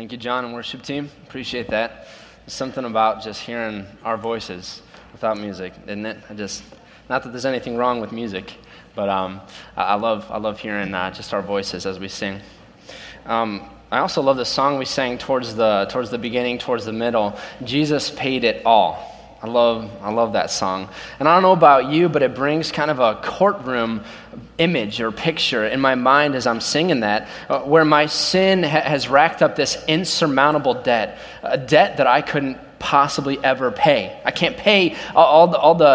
Thank you, John and worship team. Appreciate that. There's something about just hearing our voices without music, isn't it? Not that there's anything wrong with music, but I love hearing just our voices as we sing. I also love the song we sang towards the beginning, towards the middle. Jesus paid it all. I love that song. And I don't know about you, but it brings kind of a courtroom image or picture in my mind as I'm singing that, where my sin has racked up this insurmountable debt, a debt that I couldn't possibly ever pay. I can't pay all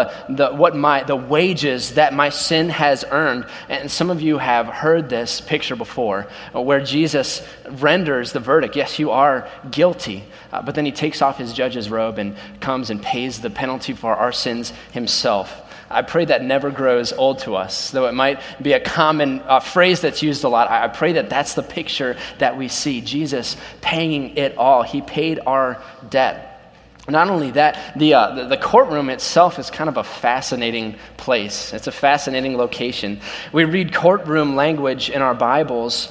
the wages that my sin has earned. And some of you have heard this picture before, where Jesus renders the verdict. Yes, you are guilty, but then he takes off his judge's robe and comes and pays the penalty for our sins himself. I pray that never grows old to us, though it might be a common phrase that's used a lot. I pray that that's the picture that we see, Jesus paying it all. He paid our debt. Not only that, the courtroom itself is kind of a fascinating place. It's a fascinating location. We read courtroom language in our Bibles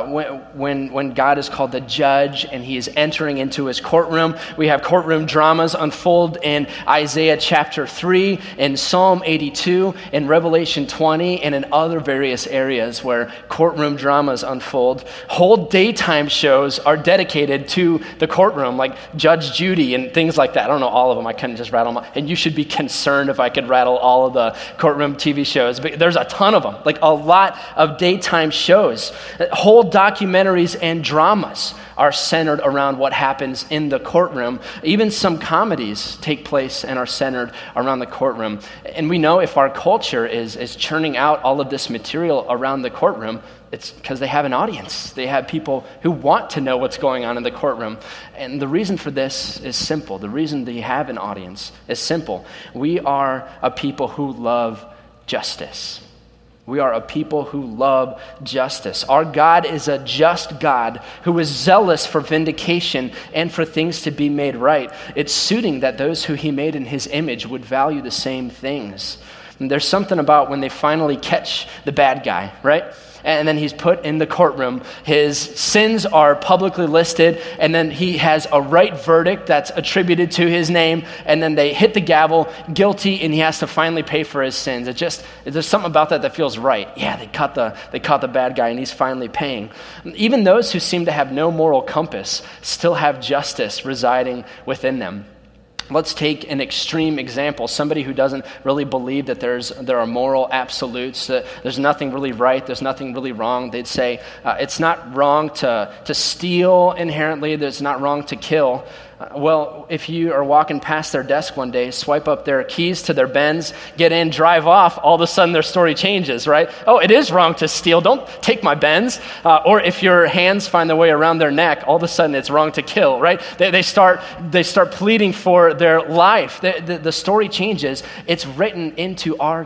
when God is called the judge and he is entering into his courtroom. We have courtroom dramas unfold in Isaiah chapter 3, in Psalm 82, in Revelation 20, and in other various areas where courtroom dramas unfold. Whole daytime shows are dedicated to the courtroom, like Judge Judy and things like that. I don't know all of them. I couldn't just rattle them. And you should be concerned if I could rattle all of the courtroom TV shows. But there's a ton of them, like a lot of daytime shows. Whole documentaries and dramas are centered around what happens in the courtroom. Even some comedies take place and are centered around the courtroom. And we know if our culture is churning out all of this material around the courtroom, it's because they have an audience. They have people who want to know what's going on in the courtroom. And the reason for this is simple. The reason they have an audience is simple. We are a people who love justice. We are a people who love justice. Our God is a just God who is zealous for vindication and for things to be made right. It's suiting that those who he made in his image would value the same things. And there's something about when they finally catch the bad guy, right? And then he's put in the courtroom. His sins are publicly listed, and then he has a right verdict that's attributed to his name, and then they hit the gavel, guilty, and he has to finally pay for his sins. There's something about that feels right. Yeah, they caught the bad guy, and he's finally paying. Even those who seem to have no moral compass still have justice residing within them. Let's take an extreme example. Somebody who doesn't really believe that there are moral absolutes, that there's nothing really right, there's nothing really wrong. They'd say it's not wrong to steal inherently, it's not wrong to kill. Well, if you are walking past their desk one day, swipe up their keys to their Benz, get in, drive off, all of a sudden their story changes, right? Oh, it is wrong to steal. Don't take my Benz. Or if your hands find their way around their neck, all of a sudden it's wrong to kill, right? They start pleading for their life. The story changes. It's written into our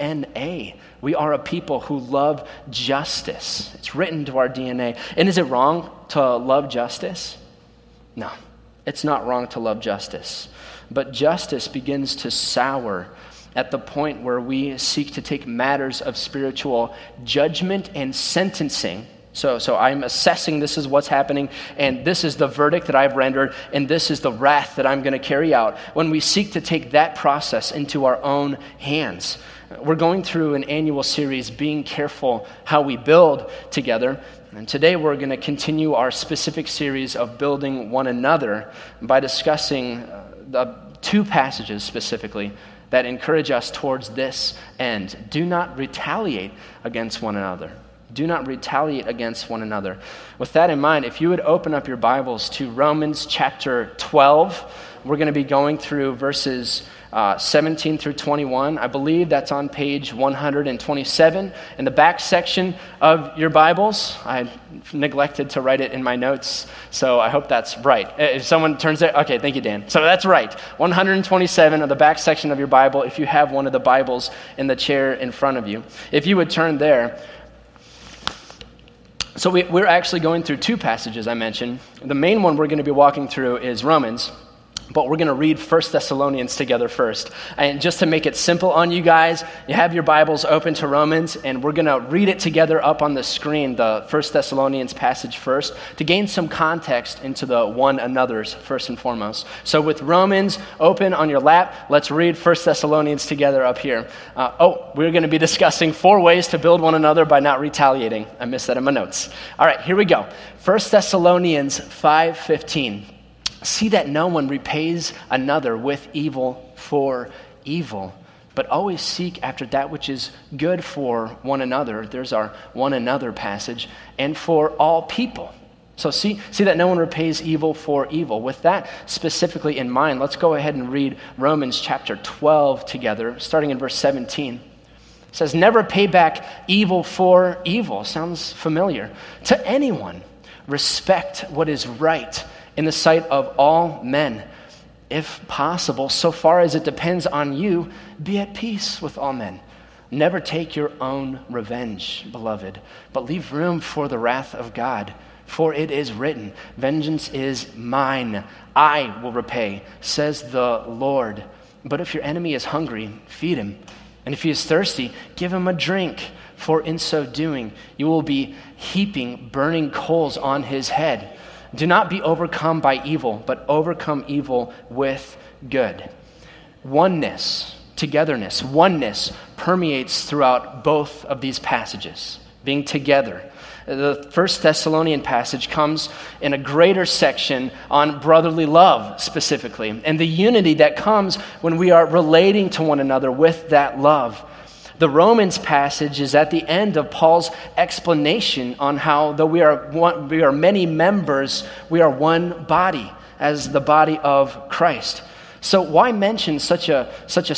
DNA. We are a people who love justice. It's written to our DNA. And is it wrong to love justice? No. It's not wrong to love justice, but justice begins to sour at the point where we seek to take matters of spiritual judgment and sentencing. So I'm assessing this is what's happening, and this is the verdict that I've rendered, and this is the wrath that I'm going to carry out. When we seek to take that process into our own hands, we're going through an annual series, Being Careful How We Build Together. And today we're going to continue our specific series of building one another by discussing the two passages specifically that encourage us towards this end. Do not retaliate against one another. Do not retaliate against one another. With that in mind, if you would open up your Bibles to Romans chapter 12, we're going to be going through verses 17 through 21. I believe that's on page 127 in the back section of your Bibles. I neglected to write it in my notes, so I hope that's right. If someone turns it, okay, thank you, Dan. So that's right. 127 of the back section of your Bible, if you have one of the Bibles in the chair in front of you. If you would turn there. So we're actually going through two passages I mentioned. The main one we're going to be walking through is Romans. But we're going to read 1 Thessalonians together first. And just to make it simple on you guys, you have your Bibles open to Romans, and we're going to read it together up on the screen, the 1 Thessalonians passage first, to gain some context into the one another's first and foremost. So with Romans open on your lap, let's read 1 Thessalonians together up here. We're going to be discussing 4 ways to build one another by not retaliating. I missed that in my notes. All right, here we go. 1 Thessalonians 5:15. See that no one repays another with evil for evil, but always seek after that which is good for one another. There's our one another passage, and for all people. So see that no one repays evil for evil. With that specifically in mind, let's go ahead and read Romans chapter 12 together, starting in verse 17. It says, never pay back evil for evil. Sounds familiar. To anyone, respect what is right in the sight of all men. If possible, so far as it depends on you, be at peace with all men. Never take your own revenge, beloved, but leave room for the wrath of God. For it is written, vengeance is mine, I will repay, says the Lord. But if your enemy is hungry, feed him. And if he is thirsty, give him a drink. For in so doing, you will be heaping burning coals on his head. Do not be overcome by evil, but overcome evil with good. Oneness, togetherness, oneness permeates throughout both of these passages, being together. The First Thessalonian passage comes in a greater section on brotherly love specifically, and the unity that comes when we are relating to one another with that love. The Romans passage is at the end of Paul's explanation on how, though we are many members, we are one body as the body of Christ. So why mention such a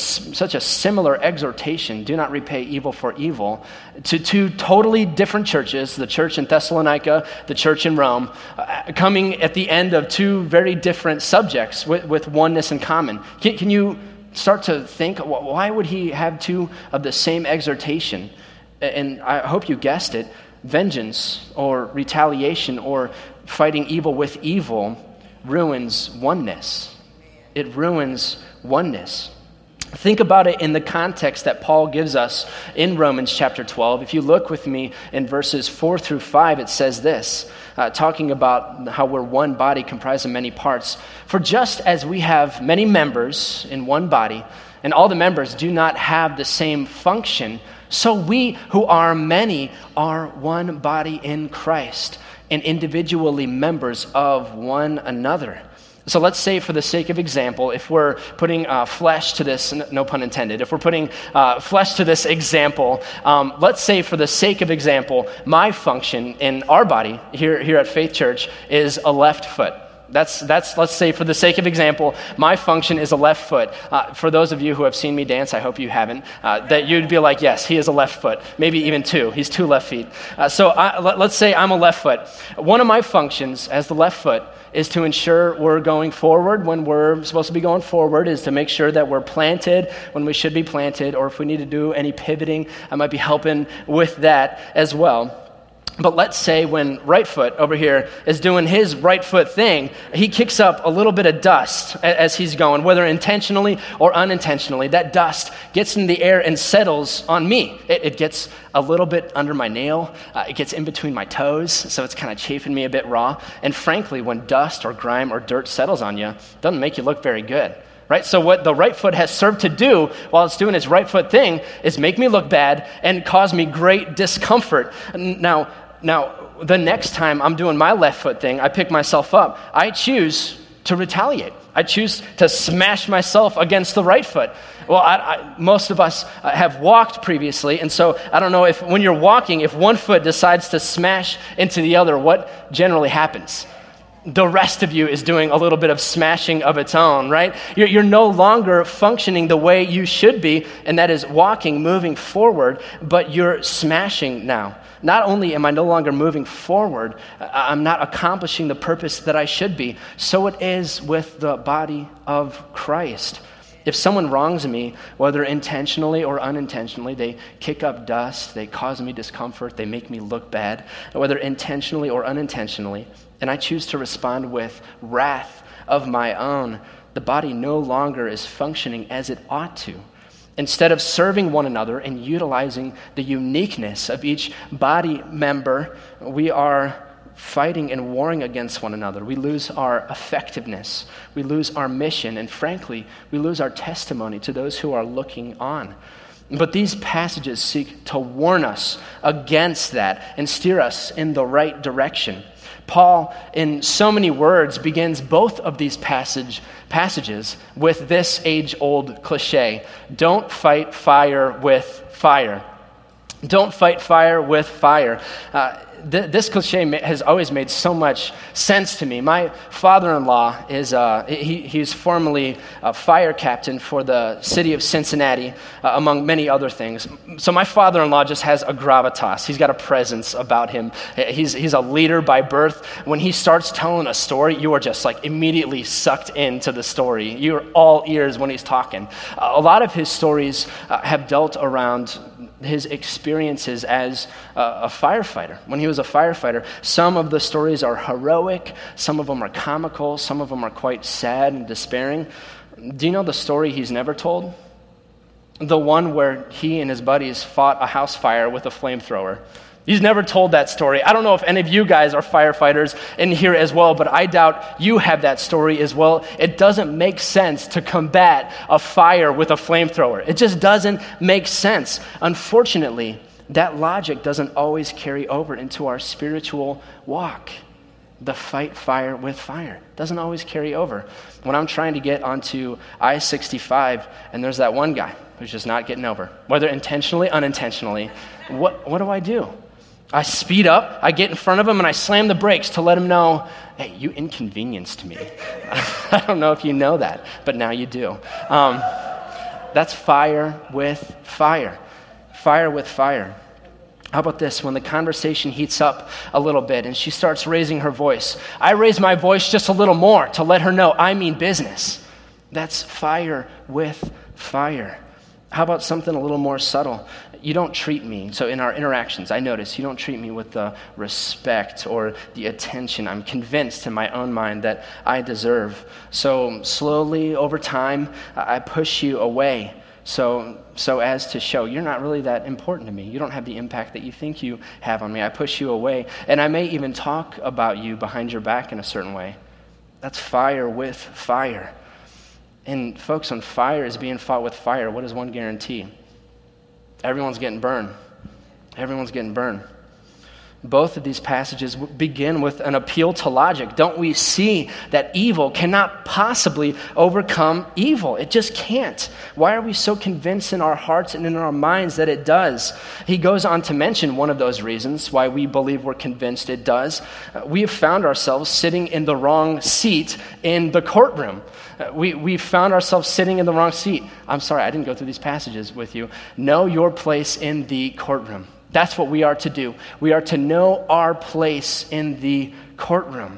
similar exhortation, do not repay evil for evil, to 2 totally different churches, the church in Thessalonica, the church in Rome, coming at the end of 2 very different subjects with oneness in common? Can you start to think, why would he have 2 of the same exhortation? And I hope you guessed it, vengeance or retaliation or fighting evil with evil ruins oneness. It ruins oneness. Think about it in the context that Paul gives us in Romans chapter 12. If you look with me in verses 4 through 5, it says this, talking about how we're one body comprised of many parts. For just as we have many members in one body, and all the members do not have the same function, so we who are many are one body in Christ, and individually members of one another. So let's say, for the sake of example, if we're putting flesh to this, no pun intended, if we're putting flesh to this example, let's say for the sake of example, my function in our body here at Faith Church is a left foot. That's let's say for the sake of example, my function is a left foot. For those of you who have seen me dance, I hope you haven't, that you'd be like, yes, he is a left foot, maybe even 2. He's 2 left feet. Let's say I'm a left foot. One of my functions as the left foot is to ensure we're going forward when we're supposed to be going forward, is to make sure that we're planted when we should be planted, or if we need to do any pivoting, I might be helping with that as well. But let's say when right foot over here is doing his right foot thing, he kicks up a little bit of dust as he's going, whether intentionally or unintentionally. That dust gets in the air and settles on me. It gets a little bit under my nail. It gets in between my toes, so it's kind of chafing me a bit raw. And frankly, when dust or grime or dirt settles on you, it doesn't make you look very good. Right? So what the right foot has served to do while it's doing its right foot thing is make me look bad and cause me great discomfort. Now, the next time I'm doing my left foot thing, I pick myself up. I choose to retaliate. I choose to smash myself against the right foot. Well, most of us have walked previously, and so I don't know if when you're walking, if one foot decides to smash into the other, what generally happens? The rest of you is doing a little bit of smashing of its own, right? You're no longer functioning the way you should be, and that is walking, moving forward, but you're smashing now. Not only am I no longer moving forward, I'm not accomplishing the purpose that I should be. So it is with the body of Christ. If someone wrongs me, whether intentionally or unintentionally, they kick up dust, they cause me discomfort, they make me look bad, whether intentionally or unintentionally, and I choose to respond with wrath of my own, the body no longer is functioning as it ought to. Instead of serving one another and utilizing the uniqueness of each body member, we are fighting and warring against one another. We lose our effectiveness. We lose our mission. And frankly, we lose our testimony to those who are looking on. But these passages seek to warn us against that and steer us in the right direction. Paul, in so many words, begins both of these passages with this age-old cliche: don't fight fire with fire. Don't fight fire with fire. This cliche has always made so much sense to me. My father-in-law he's formerly a fire captain for the city of Cincinnati, among many other things. So my father-in-law just has a gravitas. He's got a presence about him. He's a leader by birth. When he starts telling a story, you are just like immediately sucked into the story. You're all ears when he's talking. A lot of his stories have dealt around his experiences as a firefighter. When he was a firefighter, some of the stories are heroic, some of them are comical, some of them are quite sad and despairing. Do you know the story he's never told? The one where he and his buddies fought a house fire with a flamethrower. He's never told that story. I don't know if any of you guys are firefighters in here as well, but I doubt you have that story as well. It doesn't make sense to combat a fire with a flamethrower. It just doesn't make sense. Unfortunately, that logic doesn't always carry over into our spiritual walk. The fight fire with fire doesn't always carry over. When I'm trying to get onto I-65 and there's that one guy who's just not getting over, whether intentionally, unintentionally, what do? I speed up, I get in front of him, and I slam the brakes to let him know, hey, you inconvenienced me. I don't know if you know that, but now you do. That's fire with fire. Fire with fire. How about this? When the conversation heats up a little bit and she starts raising her voice, I raise my voice just a little more to let her know I mean business. That's fire with fire. How about something a little more subtle? You don't treat me, so in our interactions, I notice you don't treat me with the respect or the attention I'm convinced in my own mind that I deserve. So slowly, over time, I push you away so as to show you're not really that important to me. You don't have the impact that you think you have on me. I push you away, and I may even talk about you behind your back in a certain way. That's fire with fire. And folks, when fire is being fought with fire, what does one guarantee? Everyone's getting burned. Everyone's getting burned. Both of these passages begin with an appeal to logic. Don't we see that evil cannot possibly overcome evil? It just can't. Why are we so convinced in our hearts and in our minds that it does? He goes on to mention one of those reasons why we believe we're convinced it does. We have found ourselves sitting in the wrong seat in the courtroom. We found ourselves sitting in the wrong seat. I'm sorry, I didn't go through these passages with you. Know your place in the courtroom. That's what we are to do. We are to know our place in the courtroom.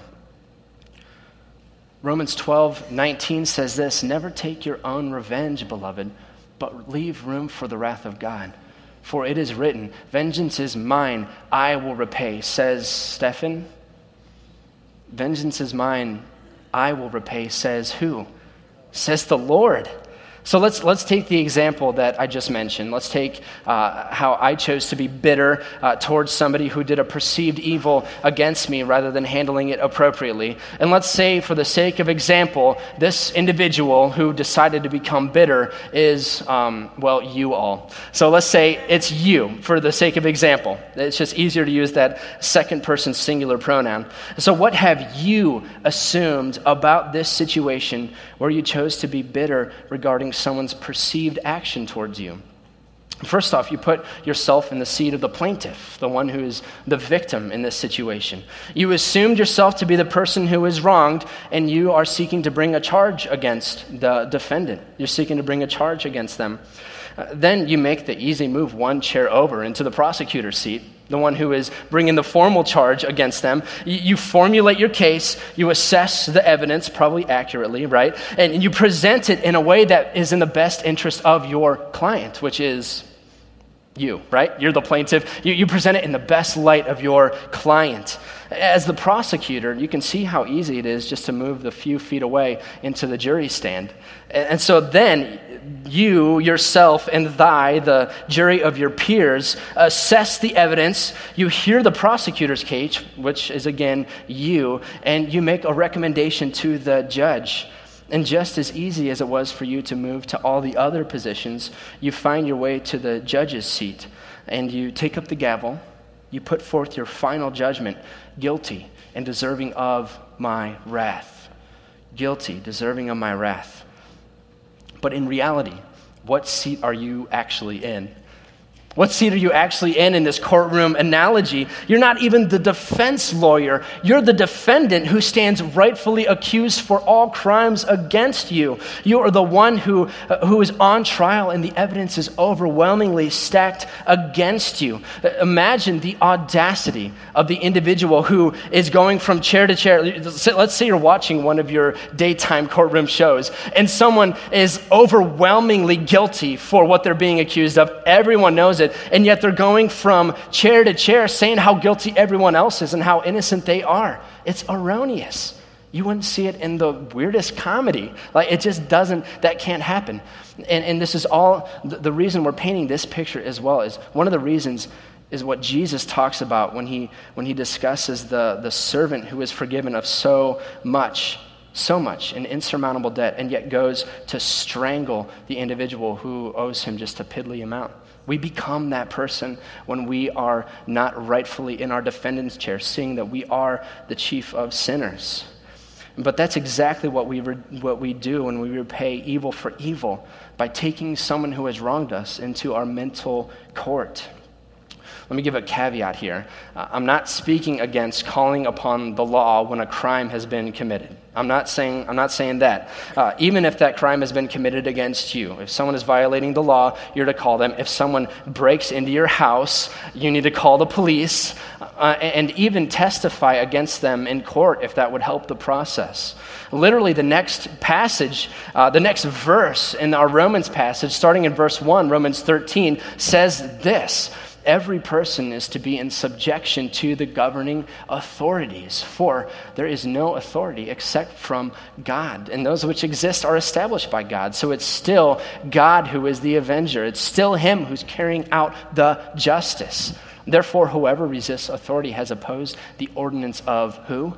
Romans 12:19 says this, never take your own revenge, beloved, but leave room for the wrath of God. For it is written, vengeance is mine, I will repay, says Stephen. Vengeance is mine, I will repay, says who? Says the Lord. So let's take the example that I just mentioned. Let's take how I chose to be bitter towards somebody who did a perceived evil against me rather than handling it appropriately. And let's say, for the sake of example, this individual who decided to become bitter is, you all. So let's say it's you, for the sake of example. It's just easier to use that second person singular pronoun. So what have you assumed about this situation where you chose to be bitter regarding someone's perceived action towards you? First off, you put yourself in the seat of the plaintiff, the one who is the victim in this situation. You assumed yourself to be the person who is wronged, and you are seeking to bring a charge against the defendant. You're seeking to bring a charge against them. Then you make the easy move one chair over into the prosecutor's seat, the one who is bringing the formal charge against them. You formulate your case, you assess the evidence, probably accurately, right? And you present it in a way that is in the best interest of your client, which is You, right? You're the plaintiff. You present it in the best light of your client. As the prosecutor, you can see how easy it is just to move the few feet away into the jury stand. And so then you, yourself, and the jury of your peers, assess the evidence. You hear the prosecutor's case, which is again you, and you make a recommendation to the judge. And just as easy as it was for you to move to all the other positions, you find your way to the judge's seat, and you take up the gavel, you put forth your final judgment, guilty and deserving of my wrath. Guilty, deserving of my wrath. But in reality, what seat are you actually in? What seat are you actually in this courtroom analogy? You're not even the defense lawyer. You're the defendant who stands rightfully accused for all crimes against you. You are the one who is on trial, and the evidence is overwhelmingly stacked against you. Imagine the audacity of the individual who is going from chair to chair. Let's say you're watching one of your daytime courtroom shows, and someone is overwhelmingly guilty for what they're being accused of. Everyone knows it. And yet they're going from chair to chair saying how guilty everyone else is and how innocent they are. It's erroneous. You wouldn't see it in the weirdest comedy. Like, it just doesn't, that can't happen. And this is all, the reason we're painting this picture as well is, one of the reasons is what Jesus talks about when he discusses the servant who is forgiven of so much, an insurmountable debt, and yet goes to strangle the individual who owes him just a piddly amount. We become that person when we are not rightfully in our defendant's chair, seeing that we are the chief of sinners. But that's exactly what we do when we repay evil for evil, by taking someone who has wronged us into our mental court. Let me give a caveat here. I'm not speaking against calling upon the law when a crime has been committed. I'm not saying that. Even if that crime has been committed against you, if someone is violating the law, you're to call them. If someone breaks into your house, you need to call the police and even testify against them in court if that would help the process. Literally, the next passage, the next verse in our Romans passage, starting in verse 1, Romans 13, says this: every person is to be in subjection to the governing authorities, for there is no authority except from God, and those which exist are established by God. So it's still God who is the avenger. It's still him who's carrying out the justice. Therefore, whoever resists authority has opposed the ordinance of who?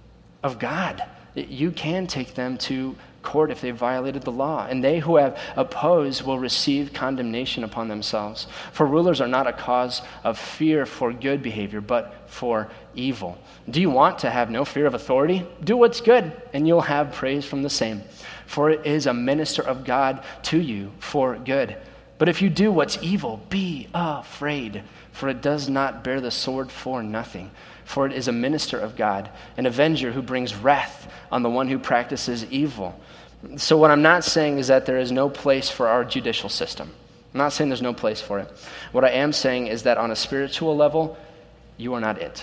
Of God. You can take them to court if they violated the law, and they who have opposed will receive condemnation upon themselves. For rulers are not a cause of fear for good behavior, but for evil. Do you want to have no fear of authority? Do what's good, and you'll have praise from the same. For it is a minister of God to you for good. But if you do what's evil, be afraid, for it does not bear the sword for nothing. For it is a minister of God, an avenger who brings wrath on the one who practices evil. So what I'm not saying is that there is no place for our judicial system. I'm not saying there's no place for it. What I am saying is that on a spiritual level, you are not it.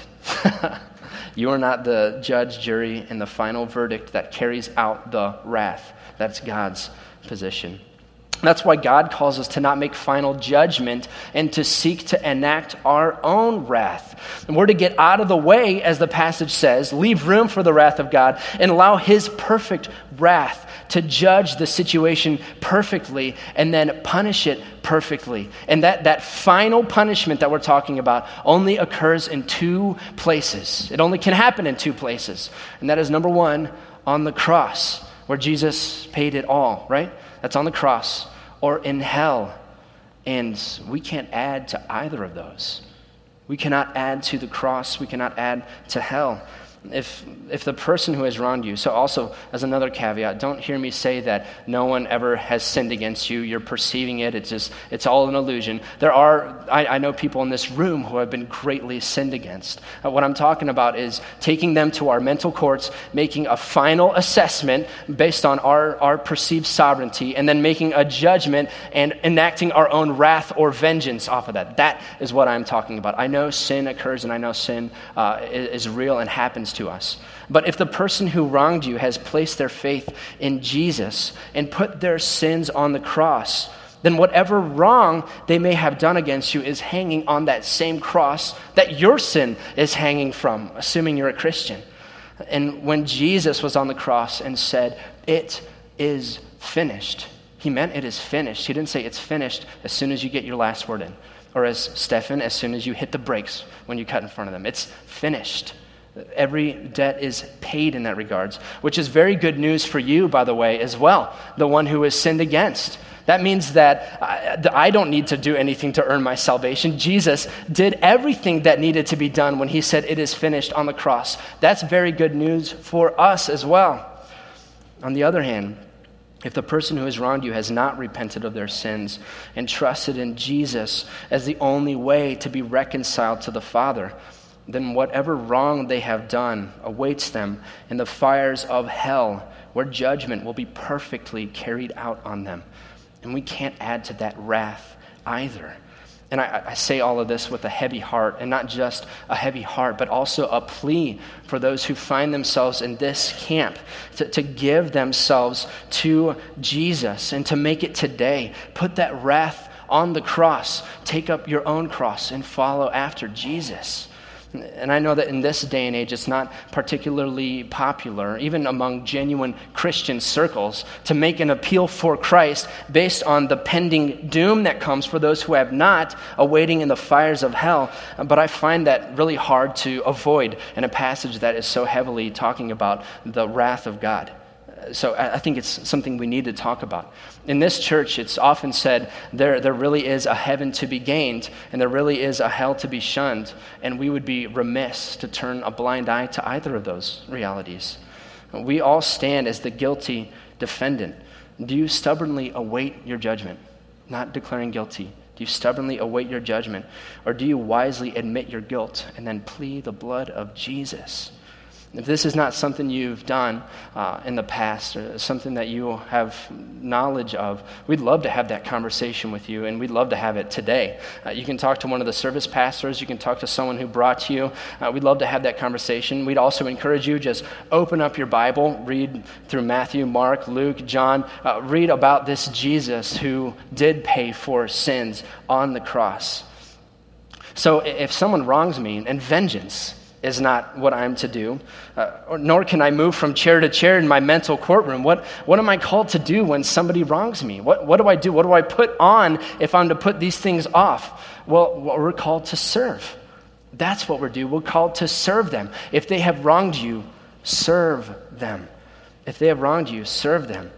You are not the judge, jury, and the final verdict that carries out the wrath. That's God's position. That's why God calls us to not make final judgment and to seek to enact our own wrath. And we're to get out of the way, as the passage says, leave room for the wrath of God, and allow his perfect wrath to judge the situation perfectly and then punish it perfectly. And that final punishment that we're talking about only occurs in two places. It only can happen in two places. And that is, number one, on the cross, where Jesus paid it all, right? That's on the cross, or in hell. And we can't add to either of those. We cannot add to the cross. We cannot add to hell. If the person who has wronged you, so also as another caveat, don't hear me say that no one ever has sinned against you. You're perceiving it. It's all an illusion. I know people in this room who have been greatly sinned against. What I'm talking about is taking them to our mental courts, making a final assessment based on our perceived sovereignty, and then making a judgment and enacting our own wrath or vengeance off of that. That is what I'm talking about. I know sin occurs, and I know sin is real and happens to us. But if the person who wronged you has placed their faith in Jesus and put their sins on the cross, then whatever wrong they may have done against you is hanging on that same cross that your sin is hanging from, assuming you're a Christian. And when Jesus was on the cross and said, "It is finished," he meant it is finished. He didn't say it's finished as soon as you get your last word in, or as Stefan, as soon as you hit the brakes when you cut in front of them. It's finished. Every debt is paid in that regards, which is very good news for you, by the way, as well, the one who is sinned against. That means that I don't need to do anything to earn my salvation. Jesus did everything that needed to be done when he said it is finished on the cross. That's very good news for us as well. On the other hand, if the person who has wronged you has not repented of their sins and trusted in Jesus as the only way to be reconciled to the Father, then whatever wrong they have done awaits them in the fires of hell, where judgment will be perfectly carried out on them. And we can't add to that wrath either. And I say all of this with a heavy heart, and not just a heavy heart, but also a plea for those who find themselves in this camp to give themselves to Jesus and to make it today. Put that wrath on the cross. Take up your own cross and follow after Jesus. And I know that in this day and age, it's not particularly popular, even among genuine Christian circles, to make an appeal for Christ based on the pending doom that comes for those who have not, awaiting in the fires of hell. But I find that really hard to avoid in a passage that is so heavily talking about the wrath of God. So I think it's something we need to talk about. In this church, it's often said there really is a heaven to be gained, and there really is a hell to be shunned, and we would be remiss to turn a blind eye to either of those realities. We all stand as the guilty defendant. Do you stubbornly await your judgment, not declaring guilty? Do you stubbornly await your judgment, or do you wisely admit your guilt and then plead the blood of Jesus? If this is not something you've done in the past, or something that you have knowledge of, we'd love to have that conversation with you, and we'd love to have it today. You can talk to one of the service pastors. You can talk to someone who brought you. We'd love to have that conversation. We'd also encourage you, just open up your Bible, read through Matthew, Mark, Luke, John. Read about this Jesus who did pay for sins on the cross. So if someone wrongs me, and vengeance is not what I'm to do, nor can I move from chair to chair in my mental courtroom. What am I called to do when somebody wrongs me? What do I do? What do I put on if I'm to put these things off? Well, we're called to serve. That's what we're due. We're called to serve them. If they have wronged you, serve them. If they have wronged you, serve them.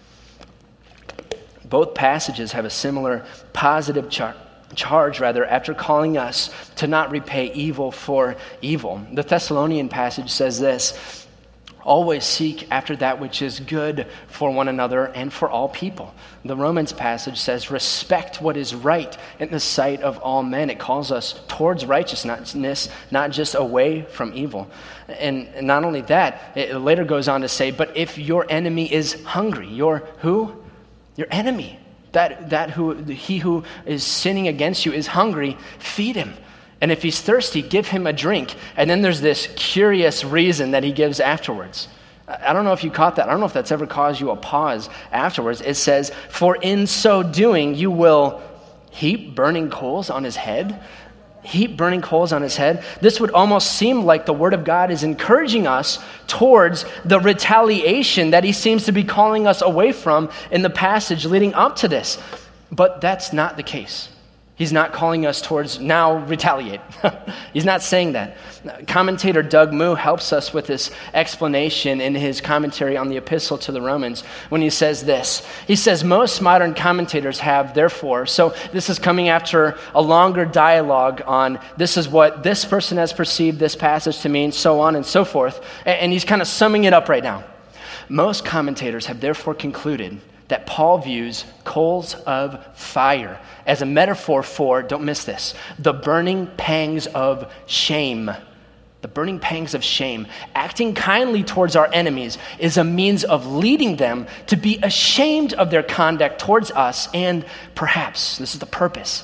Both passages have a similar positive charge after calling us to not repay evil for evil. The Thessalonian passage says this: always seek after that which is good for one another and for all people. The Romans passage says respect what is right in the sight of all men. It calls us towards righteousness, not just away from evil. And not only that, it later goes on to say, but if your enemy is hungry, your who? Your enemy. He who is sinning against you is hungry, feed him. And if he's thirsty, give him a drink. And then there's this curious reason that he gives afterwards. I don't know if you caught that. I don't know if that's ever caused you a pause afterwards. It says, for in so doing, you will heap burning coals on his head. Heap burning coals on his head. This would almost seem like the Word of God is encouraging us towards the retaliation that he seems to be calling us away from in the passage leading up to this. But that's not the case. He's not calling us towards now retaliate. He's not saying that. Commentator Doug Moo helps us with this explanation in his commentary on the Epistle to the Romans when he says this. He says, most modern commentators have, therefore, so this is coming after a longer dialogue on this is what this person has perceived this passage to mean, so on and so forth. And he's kind of summing it up right now. Most commentators have therefore concluded that Paul views coals of fire as a metaphor for, don't miss this, the burning pangs of shame. The burning pangs of shame. Acting kindly towards our enemies is a means of leading them to be ashamed of their conduct towards us and perhaps, this is the purpose,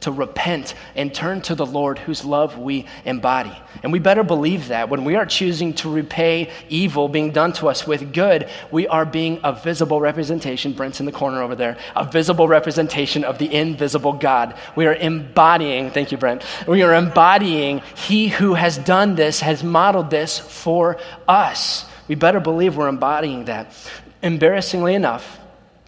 to repent and turn to the Lord whose love we embody. And we better believe that when we are choosing to repay evil being done to us with good, we are being a visible representation, Brent's in the corner over there, a visible representation of the invisible God. We are embodying, thank you, Brent, we are embodying he who has done this, has modeled this for us. We better believe we're embodying that. Embarrassingly enough,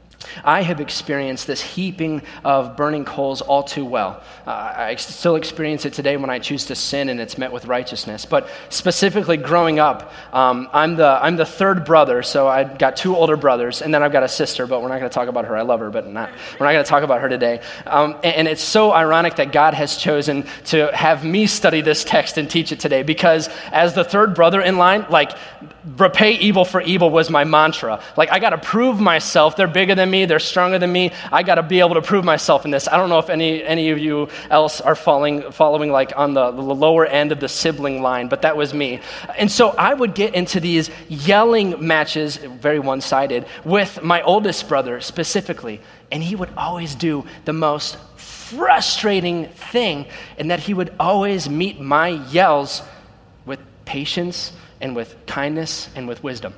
I have experienced this heaping of burning coals all too well. I still experience it today when I choose to sin and it's met with righteousness. But specifically growing up, I'm the third brother, so I've got two older brothers, and then I've got a sister, but we're not going to talk about her. I love her, but we're not going to talk about her today. And it's so ironic that God has chosen to have me study this text and teach it today, because as the third brother in line, like, repay evil for evil was my mantra. Like, I got to prove myself. They're bigger than me. They're stronger than me. I got to be able to prove myself in this. I don't know if any of you else are following like on the lower end of the sibling line, but that was me. And so I would get into these yelling matches, very one-sided, with my oldest brother specifically. And he would always do the most frustrating thing, in that he would always meet my yells with patience and with kindness and with wisdom.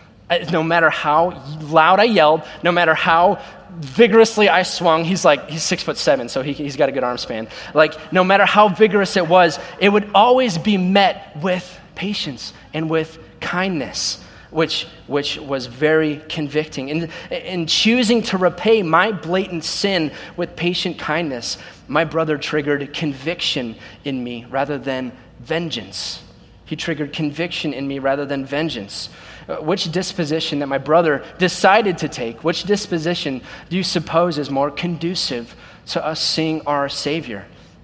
No matter how loud I yelled, no matter how vigorously I swung, he's 6'7", so he's got a good arm span. Like, no matter how vigorous it would always be met with patience and with kindness, which was very convicting. And in choosing to repay my blatant sin with patient kindness, my brother triggered conviction in me rather than vengeance. He triggered conviction in me rather than vengeance. Which disposition that my brother decided to take, which disposition do you suppose is more conducive to us seeing our Savior?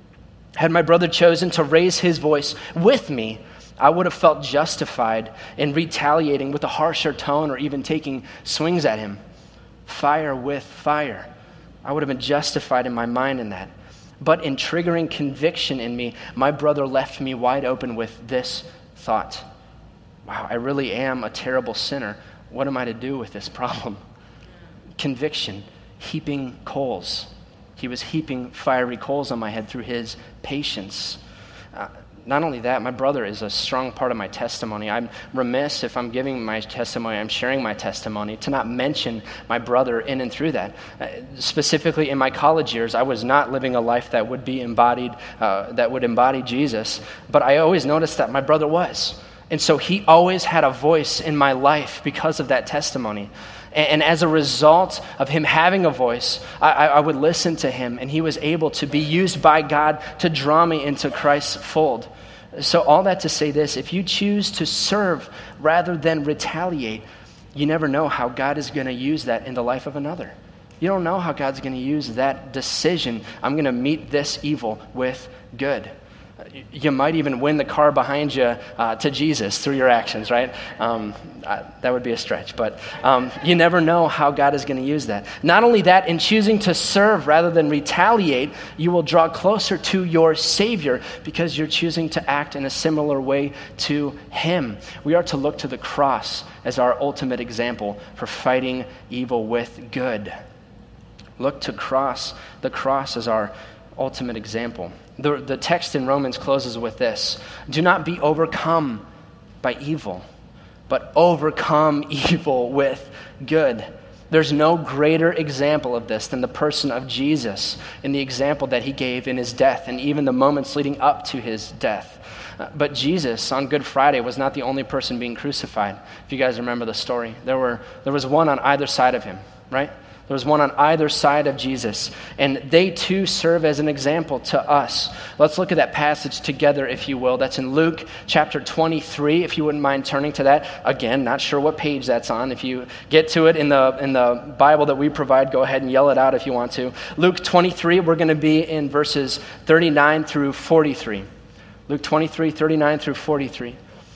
Had my brother chosen to raise his voice with me, I would have felt justified in retaliating with a harsher tone or even taking swings at him. Fire with fire. I would have been justified in my mind in that. But in triggering conviction in me, my brother left me wide open with this thought. Wow, I really am a terrible sinner. What am I to do with this problem? Conviction, heaping coals. He was heaping fiery coals on my head through his patience. Not only that, my brother is a strong part of my testimony. I'm remiss if I'm giving my testimony, I'm sharing my testimony, to not mention my brother in and through that. Specifically in my college years, I was not living a life that would be embodied, that would embody Jesus, but I always noticed that my brother was. And so he always had a voice in my life because of that testimony. And as a result of him having a voice, I would listen to him, and he was able to be used by God to draw me into Christ's fold. So all that to say this: if you choose to serve rather than retaliate, you never know how God is going to use that in the life of another. You don't know how God's going to use that decision. I'm going to meet this evil with good. You might even win the car behind you to Jesus through your actions, right? That would be a stretch, but you never know how God is going to use that. Not only that, in choosing to serve rather than retaliate, you will draw closer to your Savior because you're choosing to act in a similar way to Him. We are to look to the cross as our ultimate example for fighting evil with good. Look to the cross as our ultimate example. The text in Romans closes with this: do not be overcome by evil, but overcome evil with good. There's no greater example of this than the person of Jesus in the example that he gave in his death and even the moments leading up to his death. But Jesus on Good Friday was not the only person being crucified. If you guys remember the story, there was one on either side of him, right? There was one on either side of Jesus, and they too serve as an example to us. Let's look at that passage together, if you will. That's in Luke chapter 23, if you wouldn't mind turning to that. Again, not sure what page that's on. If you get to it in the Bible that we provide, go ahead and yell it out if you want to. Luke 23, we're going to be in verses 39 through 43. Luke 23, 39 through 43.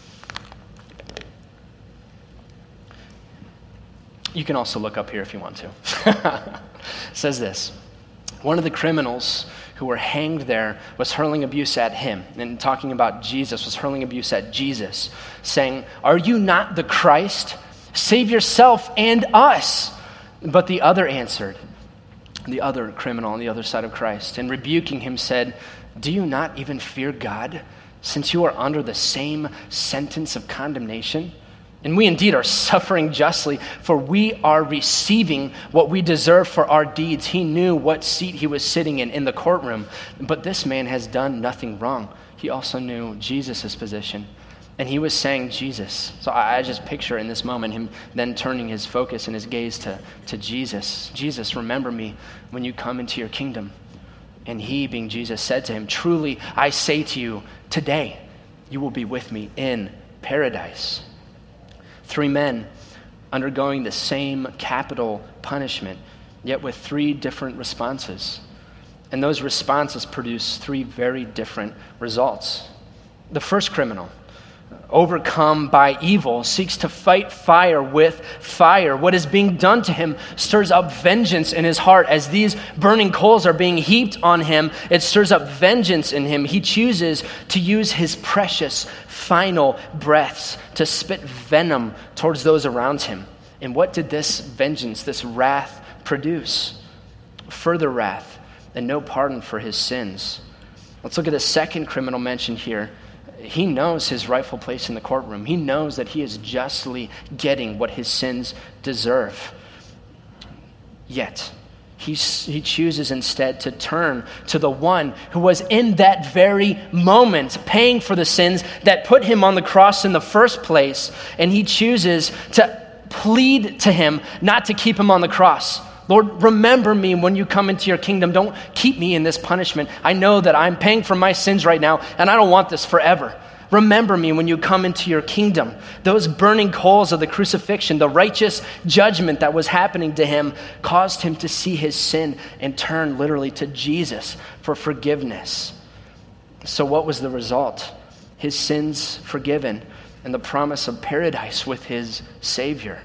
You can also look up here if you want to. It says this: one of the criminals who were hanged there was hurling abuse at him, and talking about Jesus, was hurling abuse at Jesus, saying, "Are you not the Christ? Save yourself and us." But the other answered, the other criminal on the other side of Christ, and rebuking him said, "Do you not even fear God, since you are under the same sentence of condemnation? And we indeed are suffering justly, for we are receiving what we deserve for our deeds." He knew what seat he was sitting in the courtroom, but this man has done nothing wrong. He also knew Jesus' position. And he was saying, Jesus. So I just picture in this moment him then turning his focus and his gaze to Jesus. Jesus, remember me when you come into your kingdom. And he, being Jesus, said to him, "Truly I say to you, today you will be with me in paradise." 3 men undergoing the same capital punishment, yet with 3 different responses. And those responses produce 3 very different results. The first criminal, overcome by evil, seeks to fight fire with fire. What is being done to him stirs up vengeance in his heart. As these burning coals are being heaped on him, it stirs up vengeance in him. He chooses to use his precious final breaths to spit venom towards those around him. And what did this vengeance, this wrath, produce? Further wrath and no pardon for his sins. Let's look at the second criminal mentioned here. He knows his rightful place in the courtroom. He knows that he is justly getting what his sins deserve. Yet, he chooses instead to turn to the one who was in that very moment paying for the sins that put him on the cross in the first place. And he chooses to plead to him not to keep him on the cross. Lord, remember me when you come into your kingdom. Don't keep me in this punishment. I know that I'm paying for my sins right now, and I don't want this forever. Remember me when you come into your kingdom. Those burning coals of the crucifixion, the righteous judgment that was happening to him, caused him to see his sin and turn literally to Jesus for forgiveness. So what was the result? His sins forgiven and the promise of paradise with his Savior.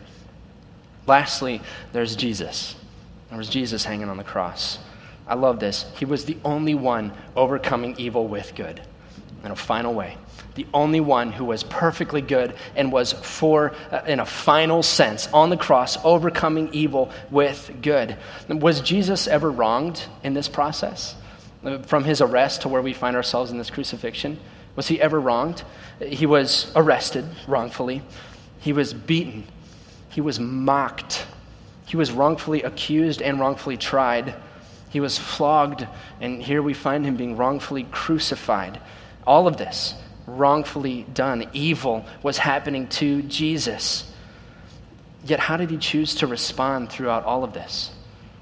Lastly, there's Jesus. There was Jesus hanging on the cross. I love this. He was the only one overcoming evil with good. In a final way. The only one who was perfectly good and was in a final sense, on the cross, overcoming evil with good. Was Jesus ever wronged in this process? From his arrest to where we find ourselves in this crucifixion? Was he ever wronged? He was arrested wrongfully. He was beaten. He was mocked. He was wrongfully accused and wrongfully tried. He was flogged, and here we find him being wrongfully crucified. All of this, wrongfully done. Evil was happening to Jesus. Yet how did he choose to respond throughout all of this?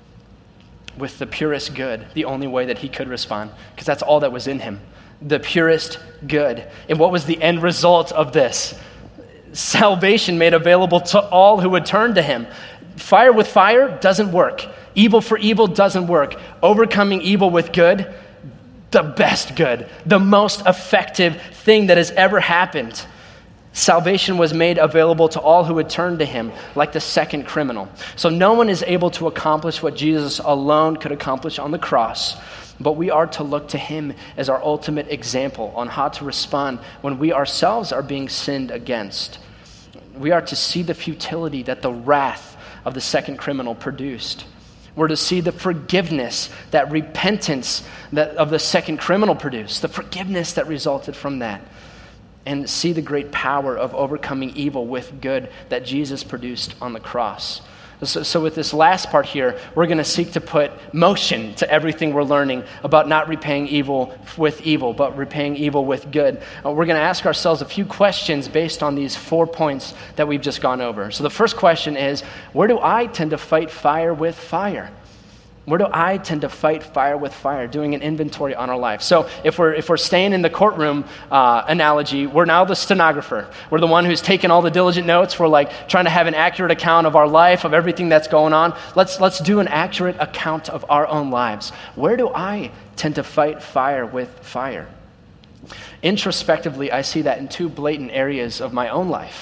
With the purest good, the only way that he could respond, because that's all that was in him. The purest good. And what was the end result of this? Salvation made available to all who would turn to him. Fire with fire doesn't work. Evil for evil doesn't work. Overcoming evil with good, the best good, the most effective thing that has ever happened. Salvation was made available to all who would turn to him, like the second criminal. So no one is able to accomplish what Jesus alone could accomplish on the cross, but we are to look to him as our ultimate example on how to respond when we ourselves are being sinned against. We are to see the futility that the wrath of the second criminal produced. We're to see the forgiveness, that repentance that of the second criminal produced, the forgiveness that resulted from that, and see the great power of overcoming evil with good that Jesus produced on the cross. So with this last part here, we're going to seek to put motion to everything we're learning about not repaying evil with evil, but repaying evil with good. We're going to ask ourselves a few questions based on these 4 points that we've just gone over. So the first question is, where do I tend to fight fire with fire? Where do I tend to fight fire with fire? Doing an inventory on our life. So if we're staying in the courtroom analogy, we're now the stenographer. We're the one who's taken all the diligent notes. We're like trying to have an accurate account of our life, of everything that's going on. Let's do an accurate account of our own lives. Where do I tend to fight fire with fire? Introspectively, I see that in 2 blatant areas of my own life.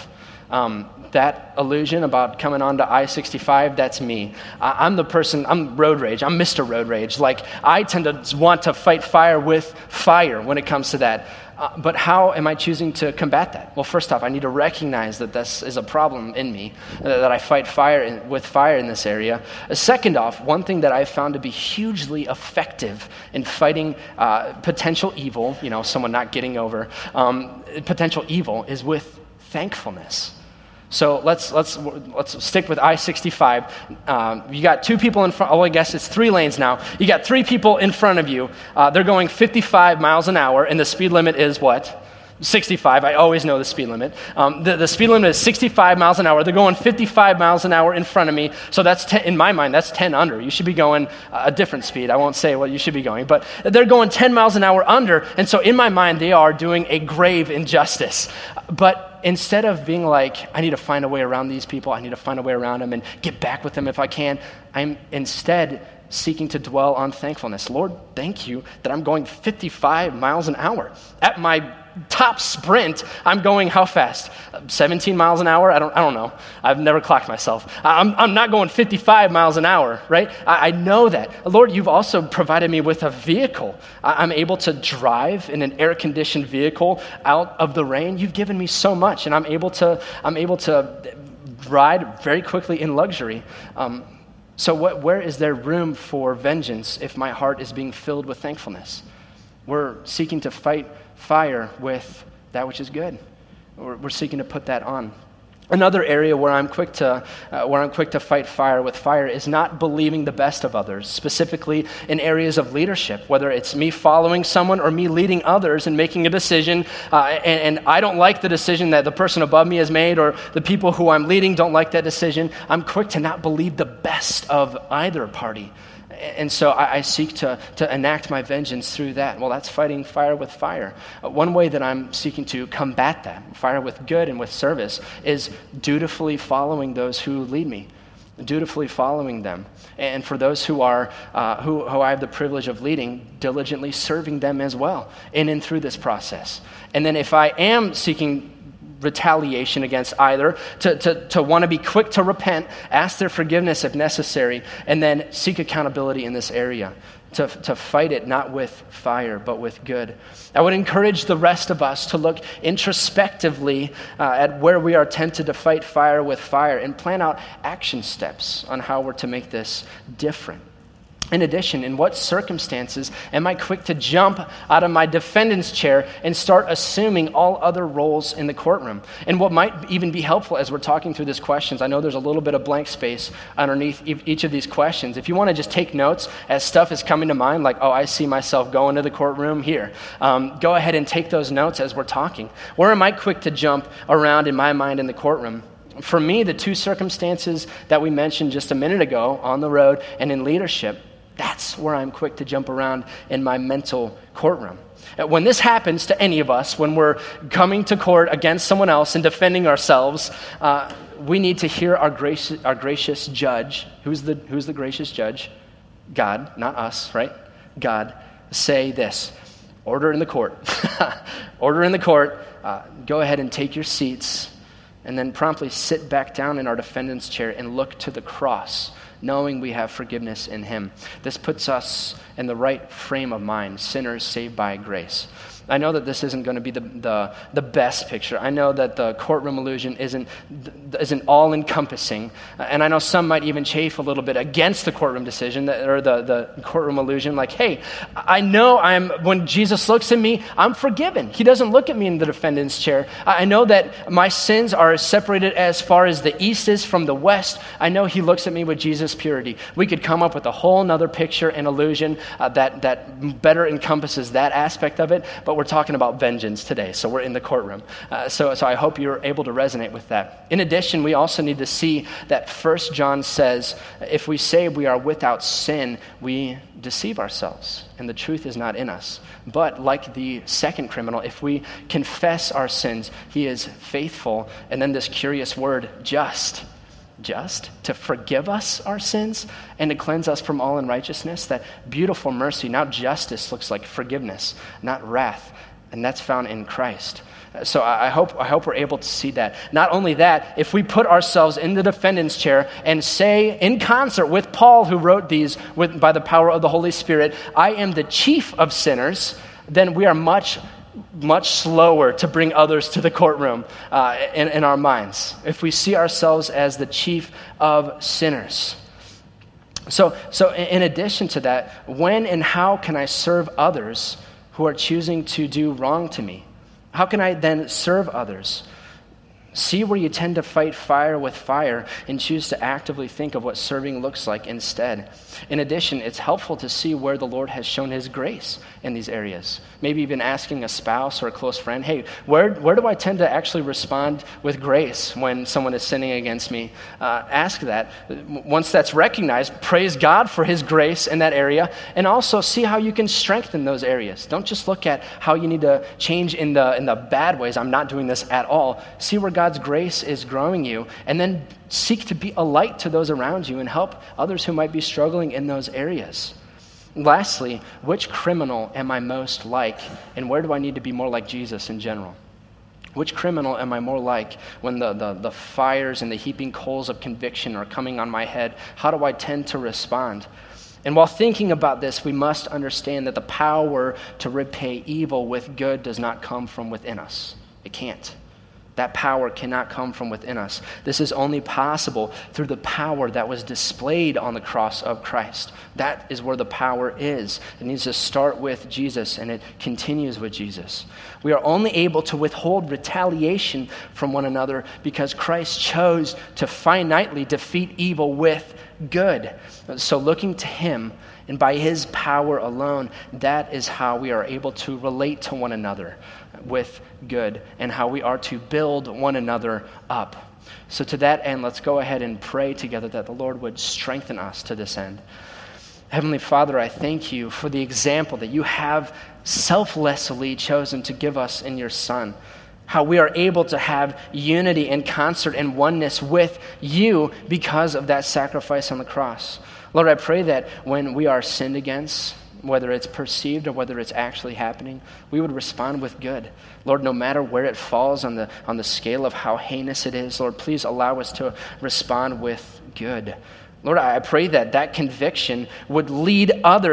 That illusion about coming onto I-65, that's me. I'm the person, I'm road rage. I'm Mr. Road Rage. Like, I tend to want to fight fire with fire when it comes to that. But how am I choosing to combat that? Well, first off, I need to recognize that this is a problem in me, that I fight with fire in this area. Second off, one thing that I've found to be hugely effective in fighting potential evil, someone not getting over potential evil, is with thankfulness. So let's stick with I-65. You got two people in front. Oh, I guess it's 3 lanes now. You got 3 people in front of you. They're going 55 miles an hour, and the speed limit is what? 65. I always know the speed limit. The speed limit is 65 miles an hour. They're going 55 miles an hour in front of me. So that's in my mind, that's 10 under. You should be going a different speed. I won't say what you should be going, but they're going 10 miles an hour under. And so in my mind, they are doing a grave injustice. But instead of being like, I need to find a way around these people, I need to find a way around them and get back with them if I can, I'm instead seeking to dwell on thankfulness. Lord, thank you that I'm going 55 miles an hour. At my top sprint, I'm going how fast? 17 miles an hour? I don't know. I've never clocked myself. I'm not going 55 miles an hour, right? I know that. Lord, you've also provided me with a vehicle. I'm able to drive in an air-conditioned vehicle out of the rain. You've given me so much, and I'm able to ride very quickly in luxury. So where is there room for vengeance if my heart is being filled with thankfulness? We're seeking to fight fire with that which is good. We're seeking to put that on. Another area where I'm quick to fight fire with fire is not believing the best of others, specifically in areas of leadership, whether it's me following someone or me leading others and making a decision, and I don't like the decision that the person above me has made, or the people who I'm leading don't like that decision. I'm quick to not believe the best of either party. And so I seek to enact my vengeance through that. Well, that's fighting fire with fire. One way that I'm seeking to combat that, fire with good and with service, is dutifully following those who lead me, dutifully following them. And for those who are who I have the privilege of leading, diligently serving them as well, in and through this process. And then if I am seeking retaliation against either, to want to be quick to repent, ask their forgiveness if necessary, and then seek accountability in this area, to fight it not with fire, but with good. I would encourage the rest of us to look introspectively at where we are tempted to fight fire with fire and plan out action steps on how we're to make this different. In addition, in what circumstances am I quick to jump out of my defendant's chair and start assuming all other roles in the courtroom? And what might even be helpful as we're talking through these questions, I know there's a little bit of blank space underneath each of these questions. If you want to just take notes as stuff is coming to mind, like, oh, I see myself going to the courtroom here, go ahead and take those notes as we're talking. Where am I quick to jump around in my mind in the courtroom? For me, the 2 circumstances that we mentioned just a minute ago, on the road and in leadership, that's where I'm quick to jump around in my mental courtroom. When this happens to any of us, when we're coming to court against someone else and defending ourselves, we need to hear our gracious judge. Who's the gracious judge? God, not us, right? God, say this: order in the court. Order in the court. Go ahead and take your seats, and then promptly sit back down in our defendant's chair and look to the cross, knowing we have forgiveness in him. This puts us in the right frame of mind, sinners saved by grace. I know that this isn't going to be the best picture. I know that the courtroom illusion isn't all-encompassing. And I know some might even chafe a little bit against the courtroom decision, or the courtroom illusion. Like, hey, I know when Jesus looks at me, I'm forgiven. He doesn't look at me in the defendant's chair. I know that my sins are separated as far as the east is from the west. I know he looks at me with Jesus' purity. We could come up with a whole nother picture and illusion that better encompasses that aspect of it. But we're talking about vengeance today, so we're in the courtroom. So I hope you're able to resonate with that. In addition, we also need to see that 1 John says, if we say we are without sin, we deceive ourselves, and the truth is not in us. But like the second criminal, if we confess our sins, he is faithful, and then this curious word, just to forgive us our sins and to cleanse us from all unrighteousness. That beautiful mercy. Now justice looks like forgiveness, not wrath. And that's found in Christ. So I hope we're able to see that. Not only that, if we put ourselves in the defendant's chair and say in concert with Paul, who wrote these by the power of the Holy Spirit, I am the chief of sinners, then we are much slower to bring others to the courtroom in our minds, if we see ourselves as the chief of sinners. So in addition to that, when and how can I serve others who are choosing to do wrong to me? How can I then serve others? See where you tend to fight fire with fire and choose to actively think of what serving looks like instead. In addition, it's helpful to see where the Lord has shown his grace in these areas. Maybe even asking a spouse or a close friend, hey, where do I tend to actually respond with grace when someone is sinning against me? Ask that. Once that's recognized, praise God for his grace in that area, and also see how you can strengthen those areas. Don't just look at how you need to change in the bad ways. I'm not doing this at all. See where God's grace is growing you, and then seek to be a light to those around you and help others who might be struggling in those areas. Lastly, which criminal am I most like, and where do I need to be more like Jesus in general? Which criminal am I more like when the fires and the heaping coals of conviction are coming on my head? How do I tend to respond? And while thinking about this, we must understand that the power to repay evil with good does not come from within us. It can't. That power cannot come from within us. This is only possible through the power that was displayed on the cross of Christ. That is where the power is. It needs to start with Jesus, and it continues with Jesus. We are only able to withhold retaliation from one another because Christ chose to finitely defeat evil with good. So looking to him, and by his power alone, that is how we are able to relate to one another with good, and how we are to build one another up. So to that end, let's go ahead and pray together that the Lord would strengthen us to this end. Heavenly Father, I thank you for the example that you have selflessly chosen to give us in your Son. How we are able to have unity and concert and oneness with you because of that sacrifice on the cross. Lord, I pray that when we are sinned against, whether it's perceived or whether it's actually happening, we would respond with good. Lord, no matter where it falls on the scale of how heinous it is, Lord, please allow us to respond with good. Lord, I pray that conviction would lead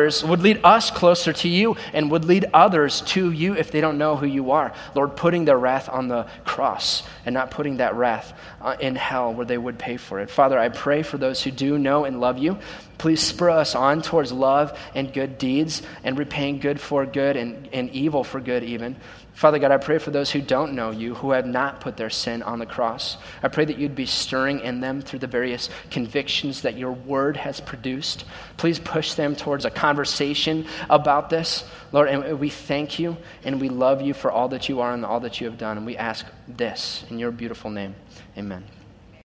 us closer to you, and would lead others to you if they don't know who you are. Lord, putting their wrath on the cross and not putting that wrath in hell where they would pay for it. Father, I pray for those who do know and love you. Please spur us on towards love and good deeds, and repaying good for good and evil for good even. Father God, I pray for those who don't know you, who have not put their sin on the cross. I pray that you'd be stirring in them through the various convictions that your word has produced. Please push them towards a conversation about this. Lord, and we thank you and we love you for all that you are and all that you have done. And we ask this in your beautiful name. Amen.